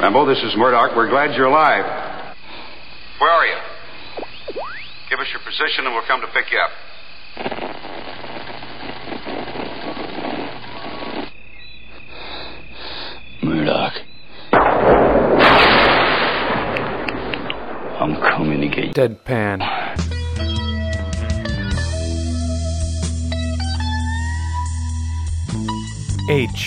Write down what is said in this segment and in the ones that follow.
Rambo, this is Murdoch. We're glad you're alive. Where are you? Give us your position and we'll come to pick you up. Murdoch. I'm coming to get you. Deadpan. H.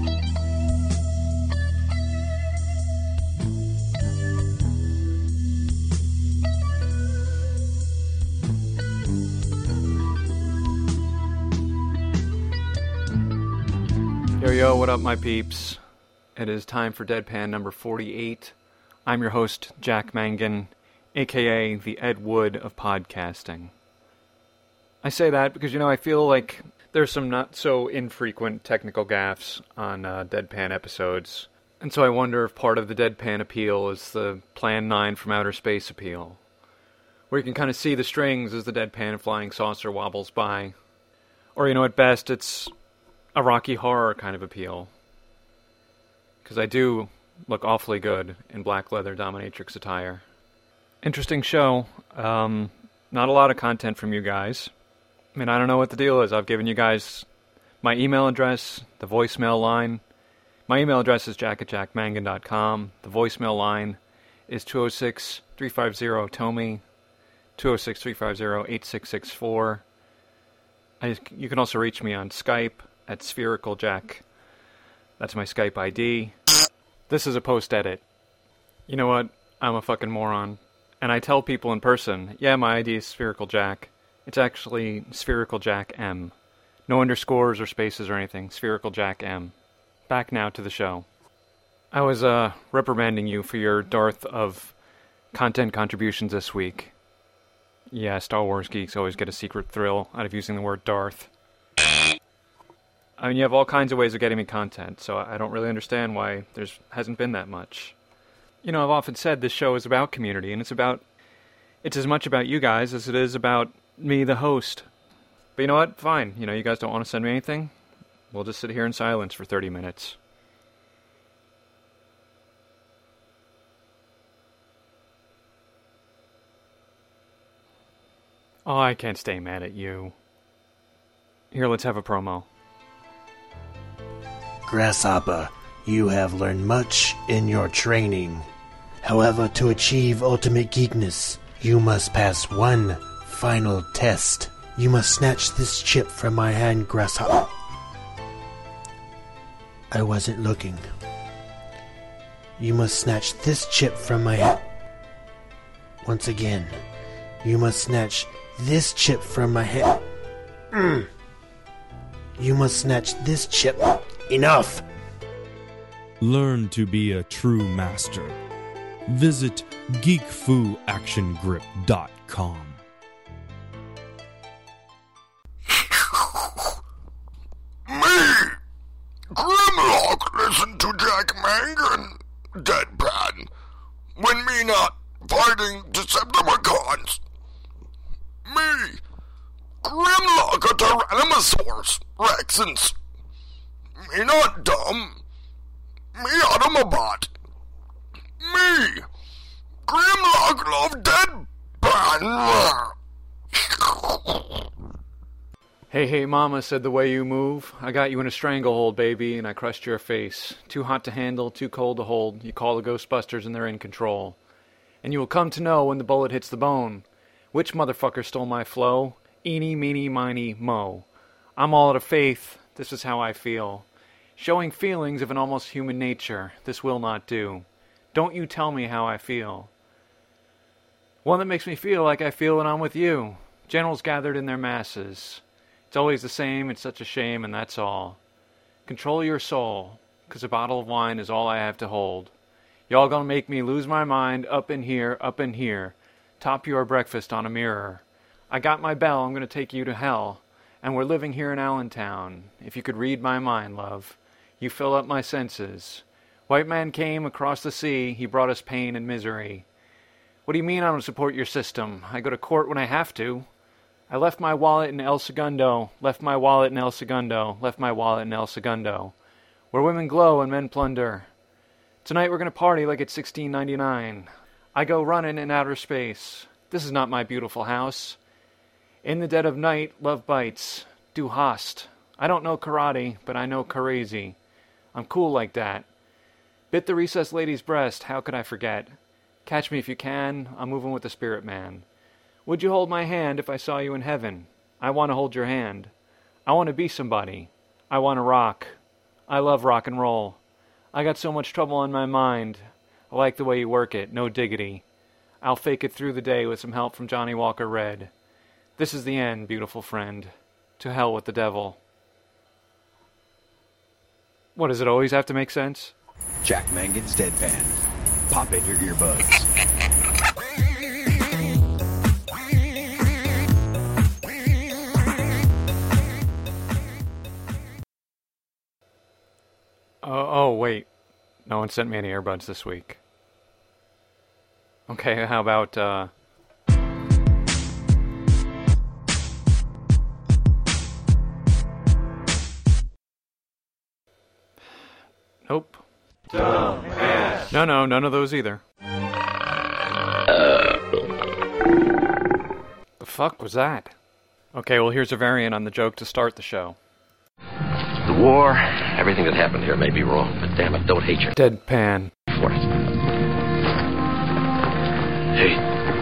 Yo, what up, my peeps? It is time for Deadpan number 48. I'm your host, Jack Mangan, aka the Ed Wood of podcasting. I say that because, I feel like there's some not so infrequent technical gaffes on Deadpan episodes, and so I wonder if part of the Deadpan appeal is the Plan 9 from Outer Space appeal, where you can kind of see the strings as the Deadpan flying saucer wobbles by. Or, at best, it's a Rocky Horror kind of appeal. Because I do look awfully good in black leather dominatrix attire. Interesting show. Not a lot of content from you guys. I mean, I don't know what the deal is. I've given you guys my email address, the voicemail line. My email address is jack@jackmangan.com. The voicemail line is 206-350-TOMY, 206-350-8664. You can also reach me on Skype at Spherical Jack. That's my Skype ID. This is a post-edit. You know what? I'm a fucking moron. And I tell people in person, yeah, my ID is Spherical Jack. It's actually Spherical Jack M. No underscores or spaces or anything. Spherical Jack M. Back now to the show. I was reprimanding you for your dearth of content contributions this week. Yeah, Star Wars geeks always get a secret thrill out of using the word Darth. I mean, you have all kinds of ways of getting me content, so I don't really understand why there hasn't been that much. I've often said this show is about community, and it's as much about you guys as it is about me, the host. But you know what? Fine. You guys don't want to send me anything? We'll just sit here in silence for 30 minutes. Oh, I can't stay mad at you. Here, let's have a promo. Grasshopper, you have learned much in your training. However, to achieve ultimate geekness, you must pass one final test. You must snatch this chip from my hand, Grasshopper. I wasn't looking. You must snatch this chip from my hand. Once again, you must snatch this chip from my hand. You must snatch this chip. Enough! Learn to be a true master. Visit geekfuactiongrip.com. Me! Grimlock, listen to Jack Mangan, Deadpan. When me not fighting Decepticons. Me! Grimlock a Tyrannosaurus Rexens. Me not dumb. Me Automobot. Me. Grimlock love Deadpan. Hey, mama, said the way you move. I got you in a stranglehold, baby, and I crushed your face. Too hot to handle, too cold to hold. You call the Ghostbusters and they're in control. And you will come to know when the bullet hits the bone which motherfucker stole my flow. Eeny, meeny, miny, mo. I'm all out of faith. This is how I feel. Showing feelings of an almost human nature. This will not do. Don't you tell me how I feel. One that makes me feel like I feel when I'm with you. Generals gathered in their masses. It's always the same, it's such a shame, and that's all. Control your soul, 'cause a bottle of wine is all I have to hold. Y'all gonna make me lose my mind up in here, top your breakfast on a mirror. I got my bell, I'm gonna take you to hell, and we're living here in Allentown. If you could read my mind, love, you fill up my senses. White man came across the sea, he brought us pain and misery. What do you mean I don't support your system? I go to court when I have to. I left my wallet in El Segundo, left my wallet in El Segundo, left my wallet in El Segundo, where women glow and men plunder. Tonight we're going to party like it's 1699. I go running in outer space. This is not my beautiful house. In the dead of night, love bites. Du hast. I don't know karate, but I know crazy. I'm cool like that. Bit the recessed lady's breast, how could I forget? Catch me if you can, I'm moving with the spirit man. Would you hold my hand if I saw you in heaven? I want to hold your hand. I want to be somebody. I want to rock. I love rock and roll. I got so much trouble on my mind. I like the way you work it, no diggity. I'll fake it through the day with some help from Johnny Walker Red. This is the end, beautiful friend. To hell with the devil. What, does it always have to make sense? Jack Mangan's Deadpan. Pop in your earbuds. Oh, wait. No one sent me any earbuds this week. Okay, how about, Nope. Dumbass. No, none of those either. The fuck was that? Okay, well here's a variant on the joke to start the show. The war, everything that happened here may be wrong, but damn it, don't hate your Deadpan. for it. Hey.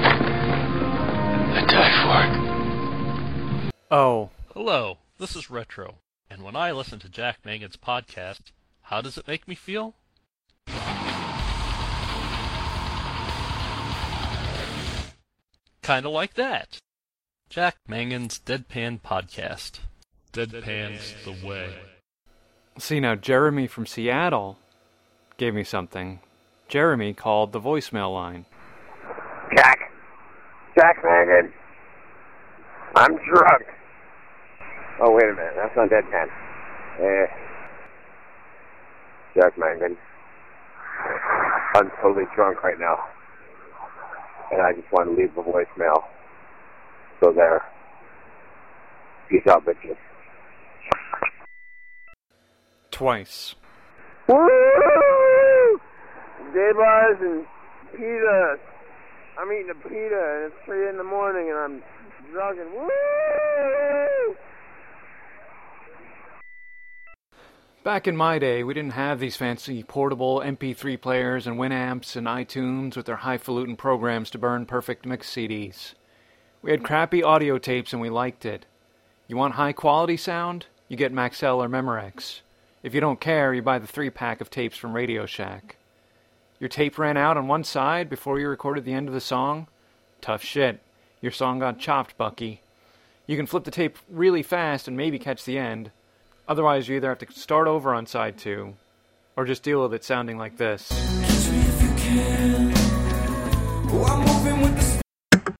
I die for it. Oh. Hello, this is Retro, and when I listen to Jack Mangan's podcast, how does it make me feel? Kinda like that. Jack Mangan's Deadpan Podcast. Deadpan's the way. See, now Jeremy from Seattle gave me something. Jeremy called the voicemail line. Jack Mangan. I'm drunk. Oh, wait a minute. That's not Deadpan. Jack Mangan. I'm totally drunk right now. And I just want to leave a voicemail. So there. Peace out, bitches. Twice. Woo! Day bars and pita. I'm eating a pita and it's 3 in the morning and I'm drunk and woo! Back in my day, we didn't have these fancy portable MP3 players and Winamps and iTunes with their highfalutin programs to burn perfect mix CDs. We had crappy audio tapes and we liked it. You want high quality sound? You get Maxell or Memorex. If you don't care, you buy the 3-pack of tapes from Radio Shack. Your tape ran out on one side before you recorded the end of the song? Tough shit. Your song got chopped, Bucky. You can flip the tape really fast and maybe catch the end. Otherwise, you either have to start over on side 2, or just deal with it sounding like this. Kiss me if you can. Oh, I'm moving with the...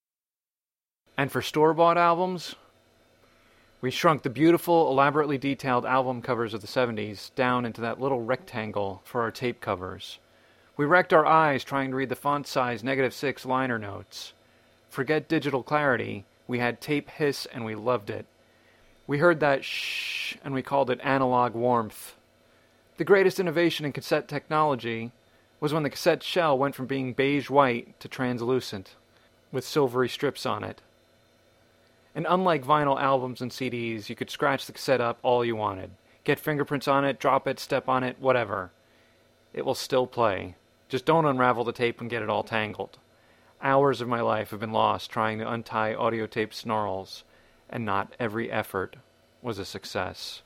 And for store-bought albums, we shrunk the beautiful, elaborately detailed album covers of the 70s down into that little rectangle for our tape covers. We wrecked our eyes trying to read the font size -6 liner notes. Forget digital clarity, we had tape hiss and we loved it. We heard that shh and we called it analog warmth. The greatest innovation in cassette technology was when the cassette shell went from being beige-white to translucent, with silvery strips on it. And unlike vinyl albums and CDs, you could scratch the cassette up all you wanted. Get fingerprints on it, drop it, step on it, whatever. It will still play. Just don't unravel the tape and get it all tangled. Hours of my life have been lost trying to untie audio tape snarls, and not every effort was a success.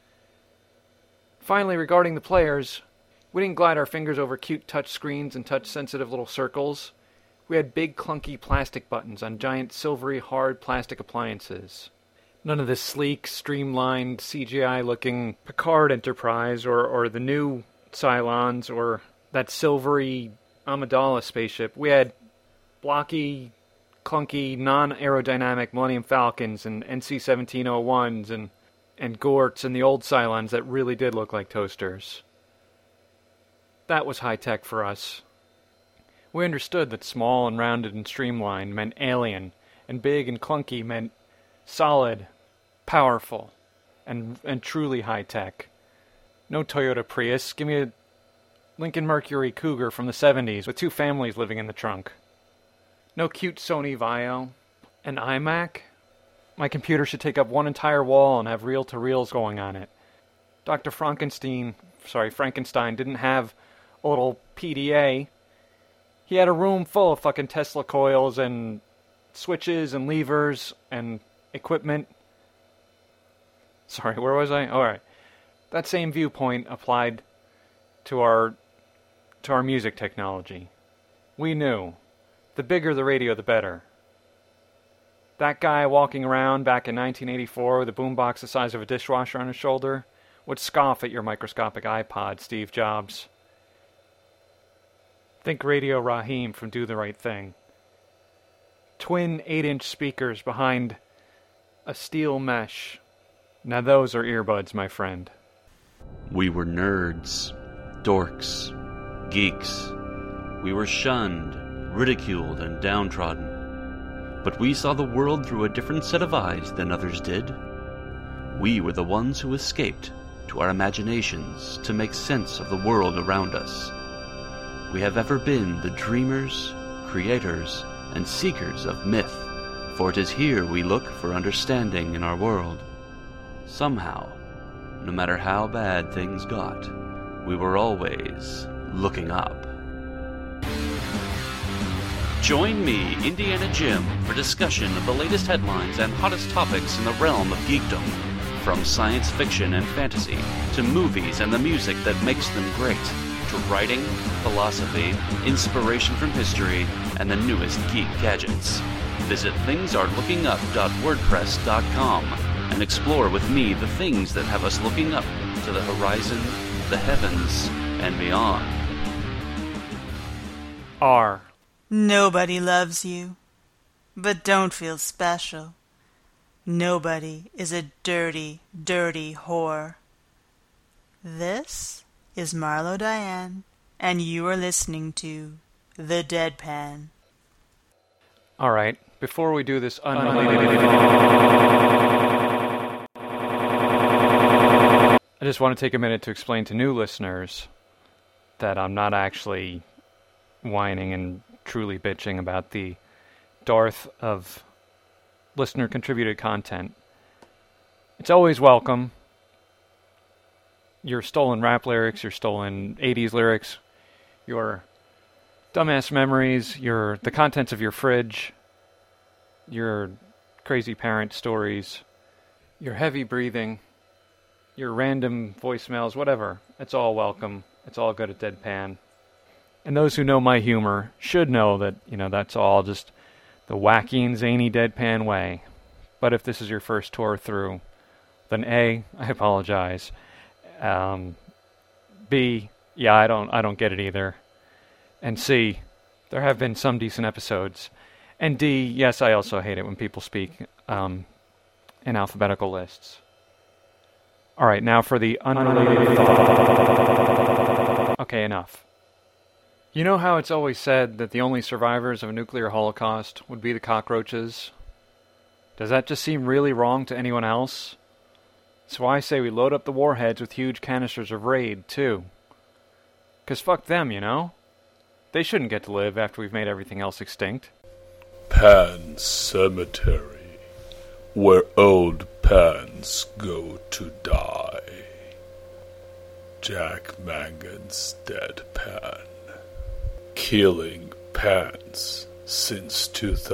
Finally, regarding the players, we didn't glide our fingers over cute touch screens and touch-sensitive little circles. We had big, clunky plastic buttons on giant, silvery, hard plastic appliances. None of this sleek, streamlined, CGI-looking Picard Enterprise or the new Cylons or that silvery Amidala spaceship. We had blocky, clunky, non-aerodynamic Millennium Falcons and NC-1701s and Gorts and the old Cylons that really did look like toasters. That was high-tech for us. We understood that small and rounded and streamlined meant alien, and big and clunky meant solid, powerful, and truly high-tech. No Toyota Prius. Give me Lincoln Mercury Cougar from the 70s with 2 families living in the trunk. No cute Sony Vaio. An iMac? My computer should take up one entire wall and have reel-to-reels going on it. Dr. Frankenstein didn't have a little PDA. He had a room full of fucking Tesla coils and switches and levers and equipment. Sorry, where was I? All right. That same viewpoint applied to our music technology. We knew. The bigger the radio, the better. That guy walking around back in 1984 with a boombox the size of a dishwasher on his shoulder would scoff at your microscopic iPod, Steve Jobs. Think Radio Raheem from Do the Right Thing. Twin 8-inch speakers behind a steel mesh. Now those are earbuds, my friend. We were nerds, dorks, geeks. We were shunned, ridiculed, and downtrodden. But we saw the world through a different set of eyes than others did. We were the ones who escaped to our imaginations to make sense of the world around us. We have ever been the dreamers, creators, and seekers of myth, for it is here we look for understanding in our world. Somehow, no matter how bad things got, we were always looking up. Join me, Indiana Jim, for discussion of the latest headlines and hottest topics in the realm of geekdom. From science fiction and fantasy, to movies and the music that makes them great, to writing, philosophy, inspiration from history, and the newest geek gadgets. Visit thingsareLookingUp.wordpress.com and explore with me the things that have us looking up to the horizon, the heavens, and beyond. R. Nobody loves you, but don't feel special. Nobody is a dirty, dirty whore. This is Marlo Diane, and you are listening to The Deadpan. All right, before we do this I just want to take a minute to explain to new listeners that I'm not actually whining and truly bitching about the dearth of listener-contributed content. It's always welcome. Your stolen rap lyrics, your stolen 80s lyrics, your dumbass memories, the contents of your fridge, your crazy parent stories, your heavy breathing, your random voicemails, whatever. It's all welcome. It's all good at Deadpan. And those who know my humor should know that, that's all just the wacky and zany Deadpan way. But if this is your first tour through, then A, I apologize. B, yeah, I don't get it either. And C, there have been some decent episodes. And D, yes, I also hate it when people speak in alphabetical lists. All right, now for the unrelated thought. Okay, enough. You know how it's always said that the only survivors of a nuclear holocaust would be the cockroaches? Does that just seem really wrong to anyone else? So I say we load up the warheads with huge canisters of Raid, too. 'Cause fuck them, They shouldn't get to live after we've made everything else extinct. Pan Cemetery, where old pans go to die. Jack Mangan's Deadpan. Killing pans since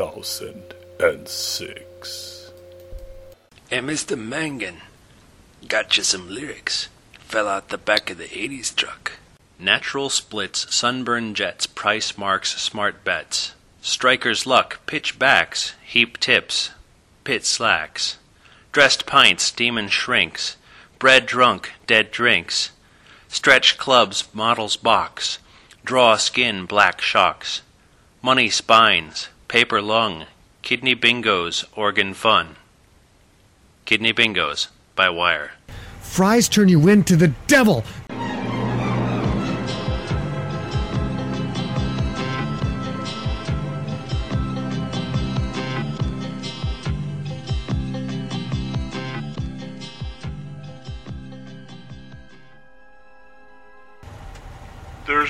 2006. Hey, Mr. Mangan, got you some lyrics. Fell out the back of the 80s truck. Natural splits, sunburn jets, price marks, smart bets. Striker's luck, pitch backs, heap tips, pit slacks. Dressed pints, demon shrinks. Bread drunk, dead drinks. Stretch clubs, models box. Draw skin, black shocks. Money spines, paper lung. Kidney bingos, organ fun. Kidney bingos, by wire. Fries turn you into the devil!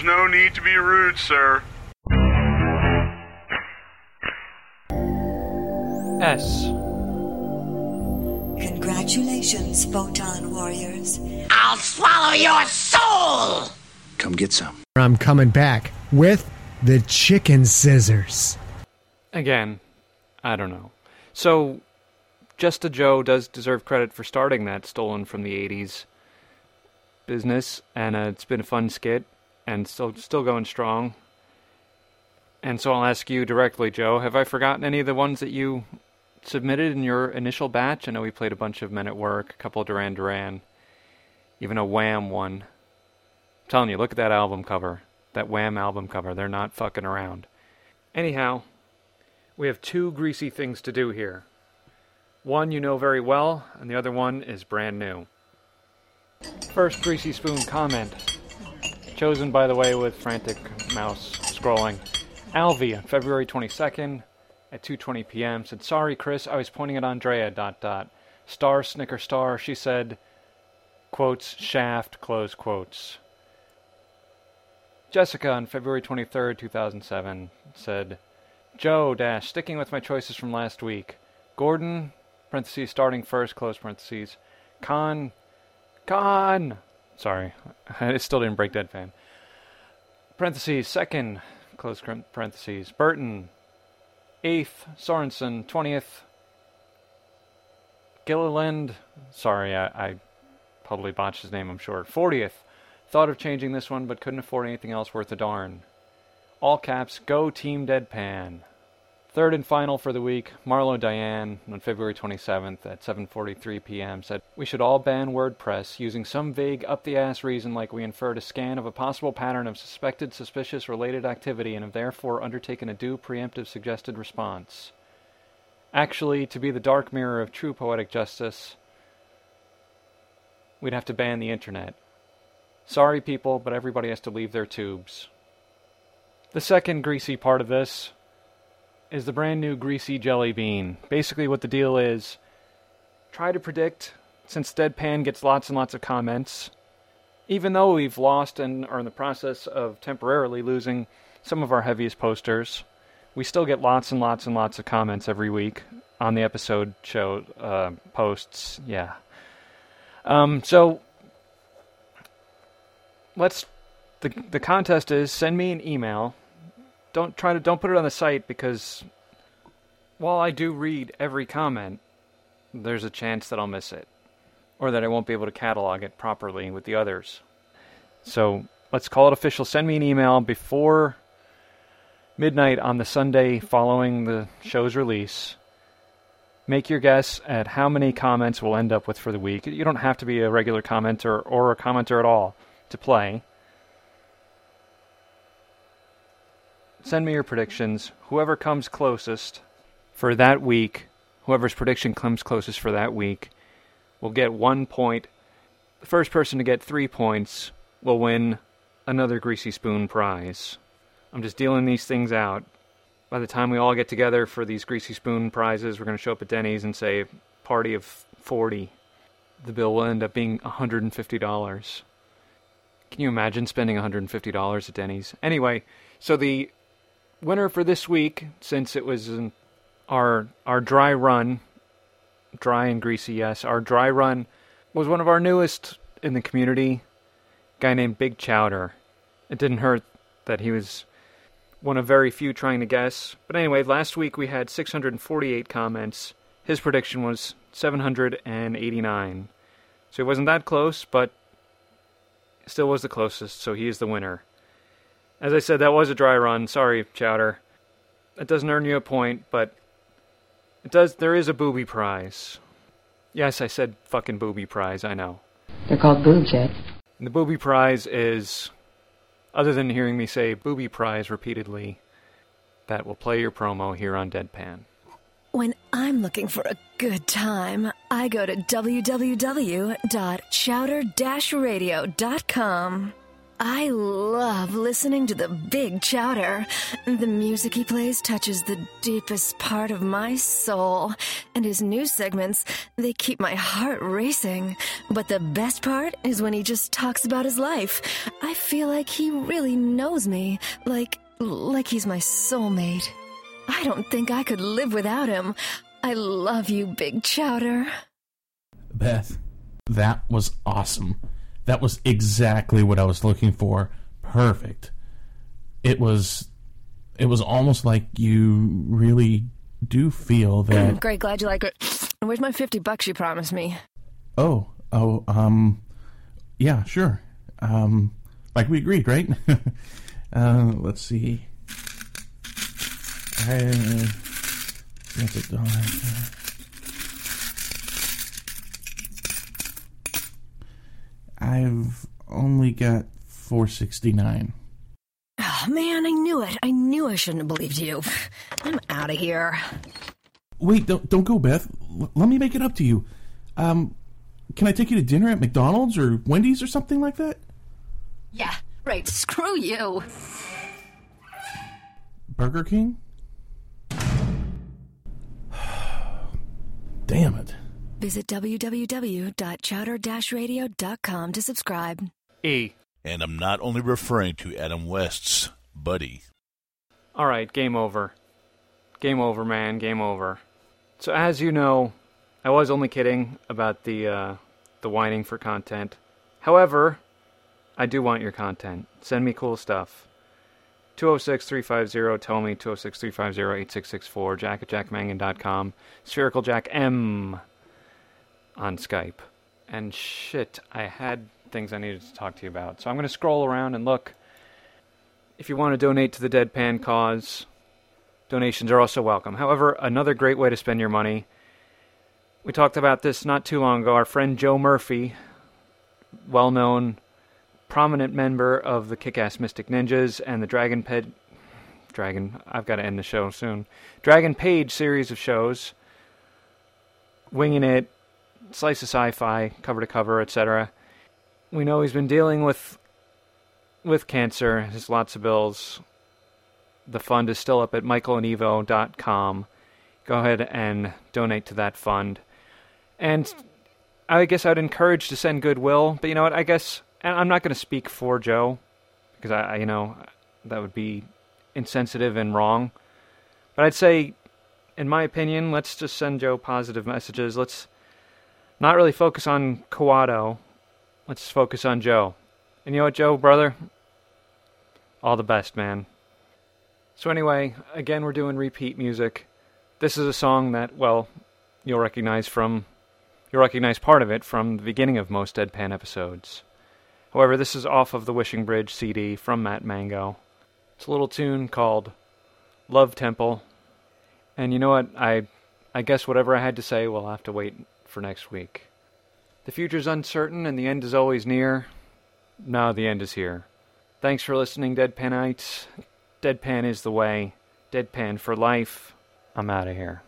There's no need to be rude, sir. S. Congratulations, Photon Warriors. I'll swallow your soul! Come get some. I'm coming back with the chicken scissors. Again, I don't know. So, Just a Joe does deserve credit for starting that stolen from the 80s business, and it's been a fun skit, and still going strong. And so I'll ask you directly, Joe, have I forgotten any of the ones that you submitted in your initial batch? I know we played a bunch of Men at Work, a couple of Duran Duran, even a Wham one. I'm telling you, look at that album cover. That Wham album cover. They're not fucking around. Anyhow, we have two greasy things to do here. One you know very well, and the other one is brand new. First Greasy Spoon comment. Chosen, by the way, with frantic mouse scrolling. Alvy, on February 22nd at 2:20 p.m. said, "Sorry, Chris, I was pointing at Andrea, ... Star, snicker, star." She said, quotes, "shaft," close quotes. Jessica, on February 23rd, 2007, said, "Joe, sticking with my choices from last week. Gordon, parentheses, starting first, close parentheses. Con. Sorry, it still didn't break deadpan. Parentheses, second, close parentheses. Burton, 8th, Sorensen, 20th. Gilliland, sorry, I probably botched his name, I'm sure. 40th, thought of changing this one, but couldn't afford anything else worth a darn. All caps, go Team Deadpan." Third and final for the week, Marlo Diane, on February 27th at 7:43 p.m. said, "We should all ban WordPress using some vague up-the-ass reason like we inferred a scan of a possible pattern of suspected, suspicious, related activity and have therefore undertaken a due preemptive suggested response. Actually, to be the dark mirror of true poetic justice, we'd have to ban the internet. Sorry, people, but everybody has to leave their tubes." The second greasy part of this is the brand new Greasy Jelly Bean. Basically what the deal is, try to predict, since Deadpan gets lots and lots of comments, even though we've lost and are in the process of temporarily losing some of our heaviest posters, we still get lots and lots and lots of comments every week on the episode show posts. Yeah. So the contest is send me an email. Don't put it on the site, because while I do read every comment, there's a chance that I'll miss it, or that I won't be able to catalog it properly with the others. So let's call it official. Send me an email before midnight on the Sunday following the show's release. Make your guess at how many comments we'll end up with for the week. You don't have to be a regular commenter or a commenter at all to play. Send me your predictions. Whoever comes closest for that week, whoever's prediction comes closest for that week, will get 1 point. The first person to get 3 points will win another Greasy Spoon prize. I'm just dealing these things out. By the time we all get together for these Greasy Spoon prizes, we're going to show up at Denny's and say, party of 40. The bill will end up being $150. Can you imagine spending $150 at Denny's? Anyway, so the winner for this week, since it was our dry run, dry and greasy, yes, our dry run was one of our newest in the community, a guy named Big Chowder. It didn't hurt that he was one of very few trying to guess. But anyway, last week we had 648 comments. His prediction was 789. So he wasn't that close, but still was the closest, so he is the winner. As I said, that was a dry run. Sorry, Chowder. It doesn't earn you a point, but it does. There is a booby prize. Yes, I said fucking booby prize, I know. They're called boob jets. And the booby prize is, other than hearing me say booby prize repeatedly, that will play your promo here on Deadpan. When I'm looking for a good time, I go to www.chowder-radio.com. I love listening to the Big Chowder. The music he plays touches the deepest part of my soul. And his news segments, they keep my heart racing. But the best part is when he just talks about his life. I feel like he really knows me. Like he's my soulmate. I don't think I could live without him. I love you, Big Chowder. Beth, that was awesome. That was exactly what I was looking for. Perfect. It was almost like you really do feel that... Great, glad you like it. Where's my $50 you promised me? Yeah, sure. Like we agreed, right? Let's see. That's $1. I've only got $4.69. Oh, man, I knew it. I knew I shouldn't have believed you. I'm out of here. Wait, don't go, Beth. Let me make it up to you. Can I take you to dinner at McDonald's or Wendy's or something like that? Yeah, right. Screw you. Burger King? Damn it. Visit www.chowder-radio.com to subscribe. And I'm not only referring to Adam West's Buddy. All right, game over. Game over, man. Game over. So as you know, I was only kidding about the whining for content. However, I do want your content. Send me cool stuff. 206-350-TELL-ME, 206-350-8664, jack@jackmangan.com, Spherical Jack M on Skype. And shit, I had things I needed to talk to you about. So I'm going to scroll around and look. If you want to donate to the Deadpan cause, donations are also welcome. However, another great way to spend your money, we talked about this not too long ago. Our friend Joe Murphy, well-known, prominent member of the Kick-Ass Mystic Ninjas and the Dragon Page series of shows, Winging It, Slice of Sci-Fi, Cover to Cover, etc. We know he's been dealing with cancer, has lots of bills. The fund is still up at michaelandevo.com. Go ahead and donate to that fund. And I guess I'd encourage to send goodwill, but you know what, I guess, and I'm not going to speak for Joe, because I that would be insensitive and wrong. But I'd say, in my opinion, let's just send Joe positive messages. Let's not really focus on Kawato. Let's focus on Joe. And you know what, Joe, brother? All the best, man. So anyway, again, we're doing repeat music. This is a song that, well, you'll recognize part of it from the beginning of most Deadpan episodes. However, this is off of the Wishing Bridge CD from Matt Mango. It's a little tune called Love Temple. And you know what? I guess whatever I had to say will have to wait for next week. The future's uncertain and the end is always near. Now the end is here. Thanks for listening, Deadpanites. Deadpan is the way. Deadpan for life. I'm out of here.